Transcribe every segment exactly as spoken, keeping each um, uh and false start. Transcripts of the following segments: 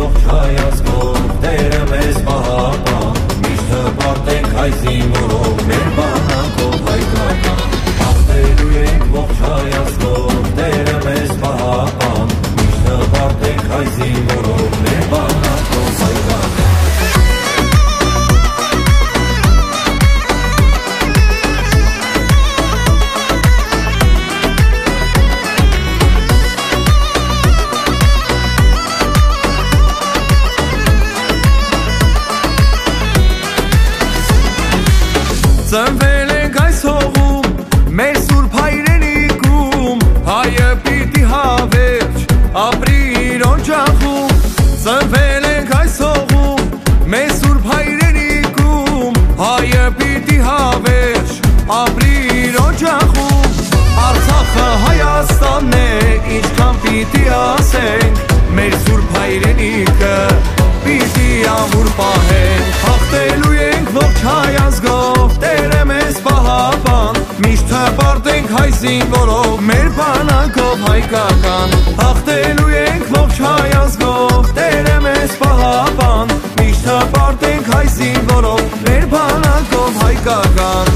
ողջ հայացքով, Տերը մեզ պահապան, միշտ հպարտենք հայ զինվորով, մեր բանակով հայկական, հաղթելու ենք ողջ հայացքով, Տերը մեզ պահապան, միշտ հպարտենք հայ զինվորով, մեր բանակով հայկական։ Ծնվել ենք այս հողում, մեր սուրբ հայրենիքում, հայը պիտի հավերջ, ապրի իր օջախում։ Ծնվել ենք այս հողում, մեր սուրբ հայրենիքում, հայը պիտի հավերջ, ապրի իր օջախում։ Արցախը Հայաստանն է, ինչքան պիտի ասենք, մեր սուրբ հայրենիքը պիտի ամուր պահենք, հաղթելու ենք ողջ հայ ազգով, Տերը մեզ պահապան, միշտ հպարտենք հայ զինվորով, մեր բանակով հայկական, հաղթելու ենք ողջ հայ ազգով, Տերը մեզ պահապան, միշտ հպարտենք հայ զինվորով, մեր բանակով հայկական։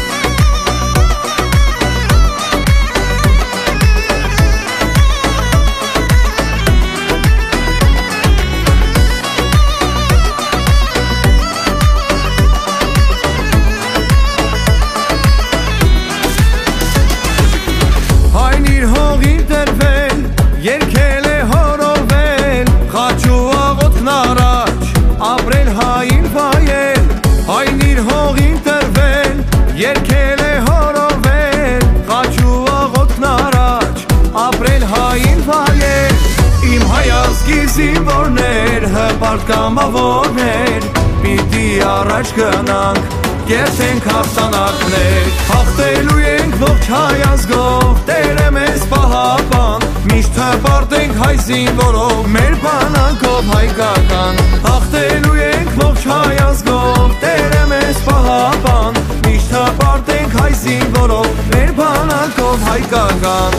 Երկել է հորովել, խաչու աղոթքն առաջ, ապրել հային վայել, հայն իր հողին տրվել, երկել է հորովել, խաչու աղոթքն առաջ, ապրել հային վայել, իմ հայ ազգի զինվորներ, հպարտ կամավորներ, պիտի առաջ գնանք, կերտենք հաղթանակներ, հաղթելու ենք ողջ հայ ազգով, Տերը մեզ պահապան, միշտ հպարտենք հայ զինվորով, մեր բանակով հայկական, հաղթելու ենք ողջ հայ ազգով, Տերը մեզ պահապան, միշտ հպարտենք հայ զինվորով, մեր բանակով հայկական։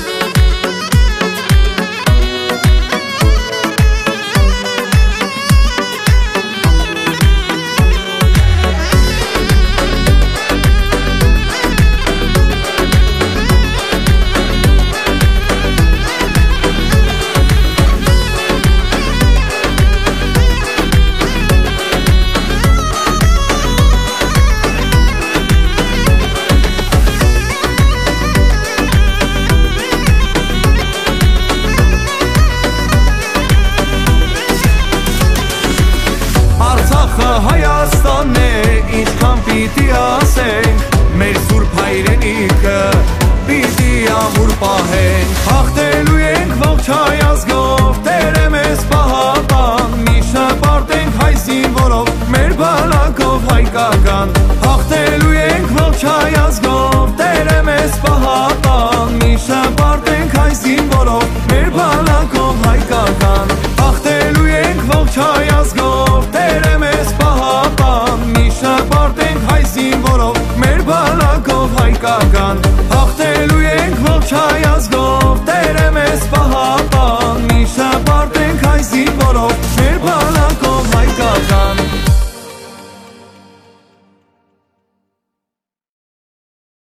Հայաստանն է, ինչքան պիտի ասենք, մեր սուրբ հայրենիքը պիտի ամուր պահենք, հաղթելու ենք ողջ հայ ազգով, Տերը մեզ պահապան, միշտ հպարտենք հայ զինվորով, մեր բանակով հայկական, հաղթելու ենք ողջ հայ ազգով, Տերը մեզ պահապան, միշտ հպարտենք հայ զինվորով, մեր բանակով հայկական, հաղթելու ենք ողջ հայ ազգով, Տերը մեզ պահապան, միշտ հպարտենք հայ զինվորով, մեր բանակով հայկական։